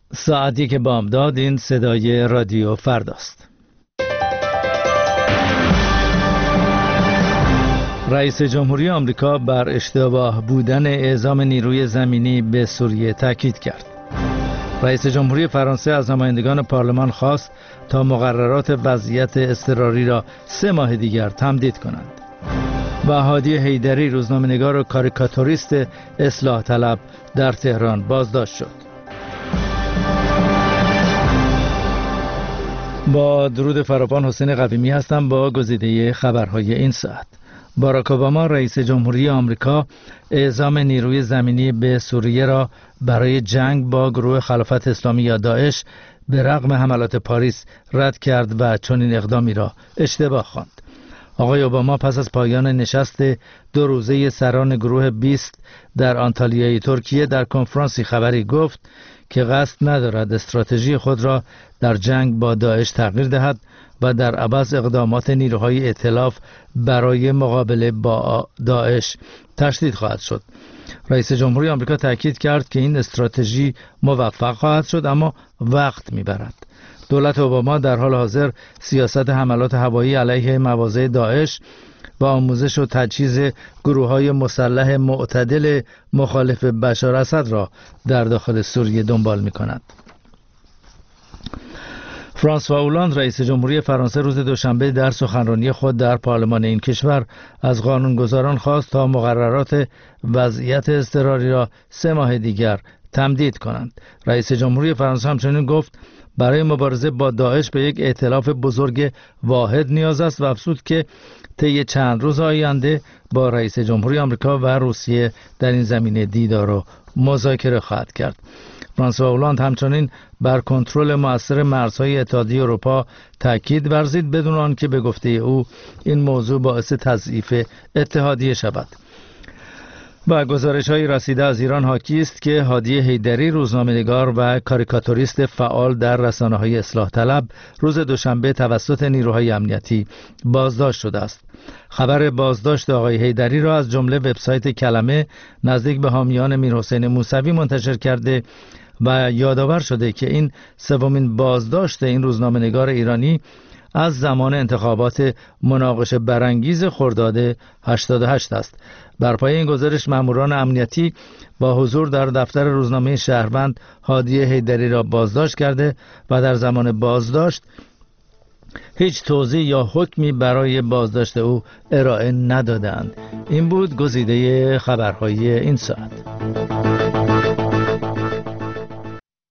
ساعتی که بامداد. این صدای رادیو فرداست. رئیس جمهوری آمریکا بر اشتباه بودن اعزام نیروی زمینی به سوریه تاکید کرد. رئیس جمهوری فرانسه از نمایندگان پارلمان خواست تا مقررات وضعیت اضطراری را 3 ماه دیگر تمدید کنند. و هادی حیدری، روزنامه‌نگار و کاریکاتوریست اصلاح طلب، در تهران بازداشت شد. با درود فراوان، حسین قویمی هستم با گزیده خبرهای این ساعت. باراک اوباما رئیس جمهوری آمریکا اعزام نیروی زمینی به سوریه را برای جنگ با گروه خلافت اسلامی یا داعش به رغم حملات پاریس رد کرد و چنین اقدامی را اشتباه خواند. آقای اوباما پس از پایان نشست 2 روزه سران گروه 20 در آنتالیای ترکیه در کنفرانسی خبری گفت که قصد ندارد استراتژی خود را در جنگ با داعش تغییر دهد و در عوض اقدامات نیروهای ائتلاف برای مقابله با داعش تشدید خواهد شد. رئیس جمهوری آمریکا تاکید کرد که این استراتژی موفق خواهد شد اما وقت میبرد. دولت اوباما در حال حاضر سیاست حملات هوایی علیه مواضع داعش و آموزش و تجهیز گروه‌های مسلح معتدل مخالف بشار اسد را در داخل سوریه دنبال می‌کند. فرانسوا اولاند رئیس جمهوری فرانسه روز دوشنبه در سخنرانی خود در پارلمان این کشور از قانونگذاران خواست تا مقررات وضعیت اضطراری را 3 ماه دیگر تمدید کنند. رئیس جمهوری فرانسه همچنین گفت برای مبارزه با داعش به یک ائتلاف بزرگ واحد نیاز است و افزود که طی چند روز آینده با رئیس جمهوری آمریکا و روسیه در این زمینه دیدار و مذاکره خواهد کرد. فرانسوا اولاند همچنین بر کنترل مؤثر مرزهای اتحادیه اروپا تاکید ورزید بدون آنکه به گفته او این موضوع باعث تضعیف اتحادیه شود. و گزارش‌های رسیده از ایران حاکی است که هادی حیدری، روزنامه‌نگار و کاریکاتوریست فعال در رسانه‌های اصلاح طلب، روز دوشنبه توسط نیروهای امنیتی بازداشت شده است. خبر بازداشت آقای حیدری را از جمله وبسایت کلمه نزدیک به حامیان میرحسین موسوی منتشر کرده و یادآور شده که این 3مین بازداشت این روزنامه‌نگار ایرانی از زمان انتخابات مناقشه برانگیز خرداد 88 است. بر پایه این گزارش ماموران امنیتی با حضور در دفتر روزنامه شهروند هادی حیدری را بازداشت کرده و در زمان بازداشت هیچ توضیح یا حکمی برای بازداشت او ارائه ندادند. این بود گزیده خبرهای این ساعت.